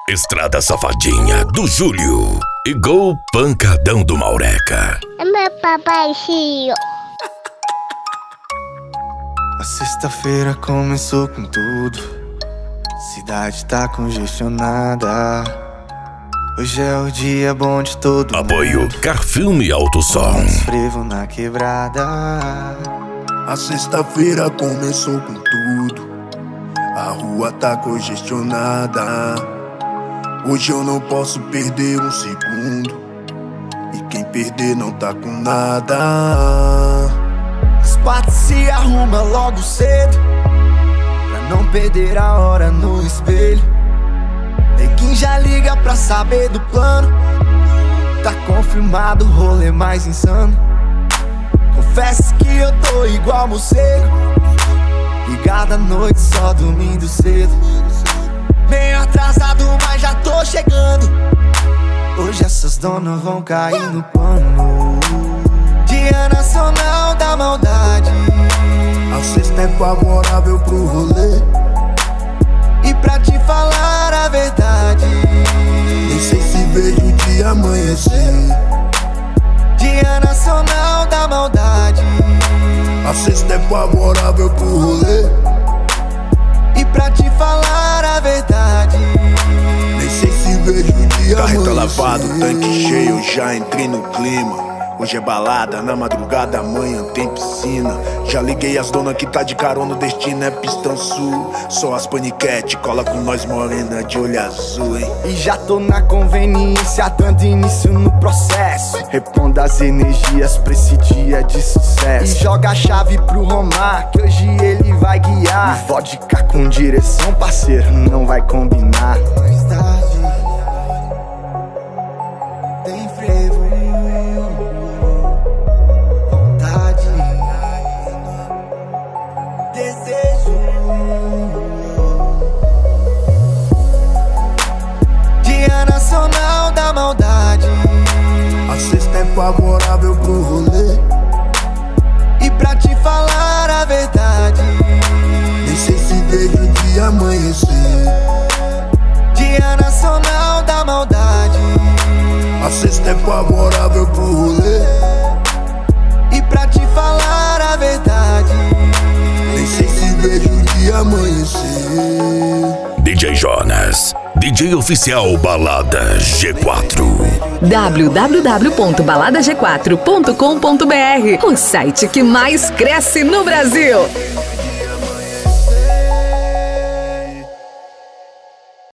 Estrada Safadinha do Júlio e Gol Pancadão do Maureca. É meu papaizinho. A sexta-feira começou com tudo. Cidade tá congestionada. Hoje é o dia bom de todo Apoio mundo. Carfilme Alto Som. Frevo na quebrada. A sexta-feira começou com tudo. A rua tá congestionada. Hoje eu não posso perder um segundo. E quem perder não tá com nada. As partes se arruma logo cedo, pra não perder a hora no espelho. Neguinho já liga pra saber do plano. Tá confirmado o rolê mais insano. Confesso que eu tô igual morcego, ligado à noite só dormindo cedo. Meio atrasado, mas já tô chegando. Hoje essas donas vão cair no pano. Dia Nacional da Maldade. A sexta é favorável pro rolê. E pra te falar a verdade, Nem sei se vejo o dia amanhecer. Dia Nacional da Maldade. A sexta é favorável pro rolê. E pra te falar a verdade, Nem sei se vejo o dia Carreta amanhecer. lavado, tanque cheio, já entrei no clima. Hoje é balada, na madrugada amanhã tem piscina. Já liguei as donas que tá de carona, o destino é Pistão Sul. Só as paniquete, cola com nós morena de olho azul, hein. e já tô na conveniência, dando início no processo. Reponda as energias pra esse dia de sucesso. E joga a chave pro Romar, que hoje ele vai guiar. E vodka com direção, parceiro, não vai combinar. Mais tarde tem frevo, vontade, desejo. Dia Nacional da Maldade. A sexta é favorável pro rolê. E pra te falar a verdade, Nem sei se vejo o dia amanhecer. Dia Nacional da Maldade. A sexta é favorável pro rolê. E pra te falar a verdade, Nem sei se vejo o dia amanhecer. DJ Jonas, DJ oficial Balada G4. www.baladag4.com.br, o site que mais cresce no Brasil.